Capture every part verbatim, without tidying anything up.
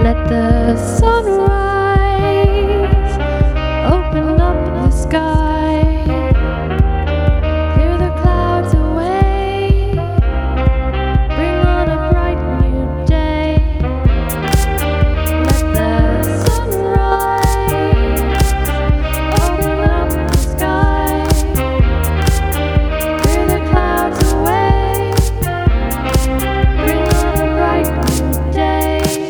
Let the sunrise open up the sky, clear the clouds away, bring on a bright new day. Let the sunrise open up the sky, clear the clouds away, bring on a bright new day.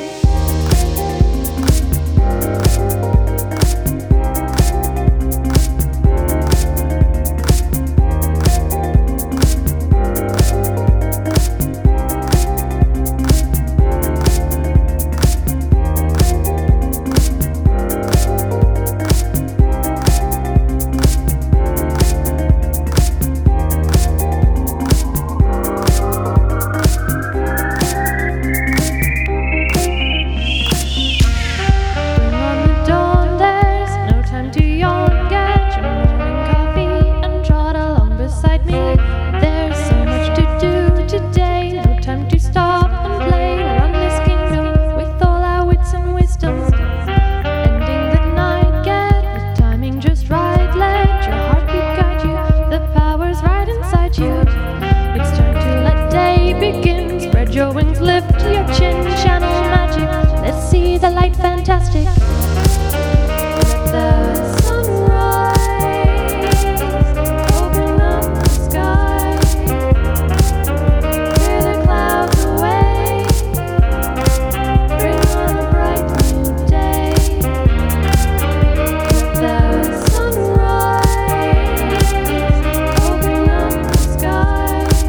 Begin, spread your wings, lift your chin, channel magic. Let's see the light, fantastic. Let the sunrise open up the sky, clear the clouds away, bring on a bright new day. Let the sunrise open up the sky,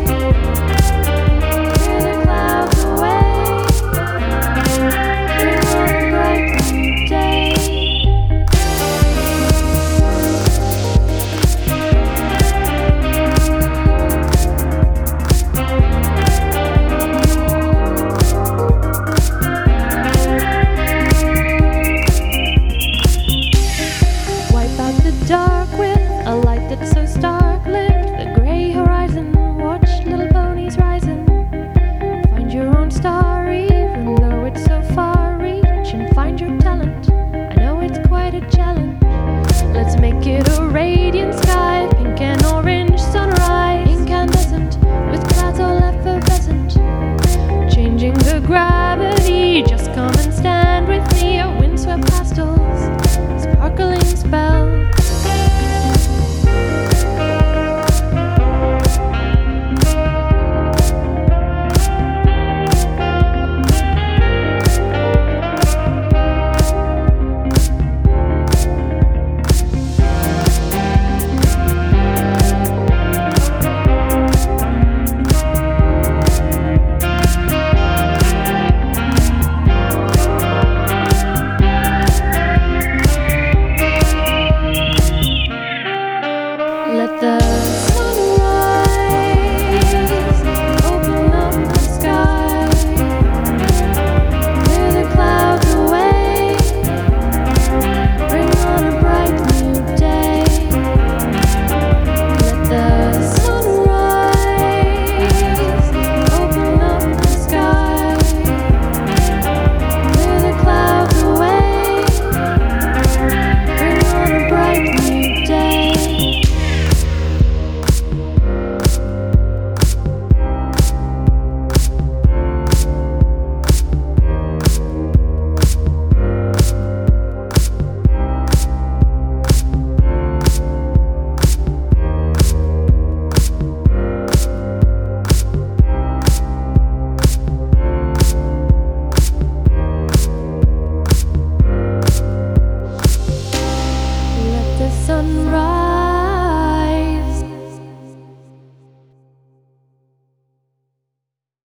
dark with a light that's so stark. Lift the gray horizon, watch little ponies rising. Find your own star, even though it's so far. Reach and find your talent, I know it's quite a challenge. Let's make it a radiant sky, pink and orange sunrise, incandescent with clouds all effervescent, changing the grass.